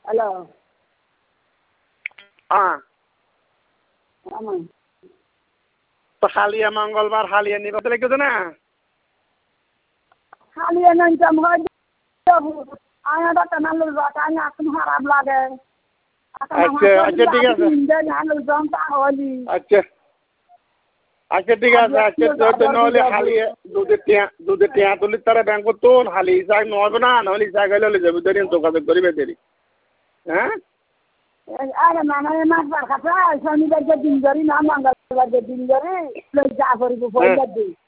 hello তো হালিয়া মঙ্গলবার হালিয়া নিবা তো লিখেছো না হালিয়া নাম হয় আয়াটা টানালো আমি এখন খারাপ লাগে আচ্ছা আচ্ছা ঠিক আছে আচ্ছা আচ্ছা ঠিক আছে আচ্ছা তো নহলে হালিয়া দুধের টিয়া তুলি তারা ব্যাংক তো হালি ইসাক নহবে না নহলে ইসাক হলে যাবে দেরি যোগাযোগ করিবে দেরি হ্যাঁ আরে মানে মাছবার খাতা শনিবারকে দিন ধরি না মঙ্গলবারকে দিন ধরে যা করিব পয়সা দিই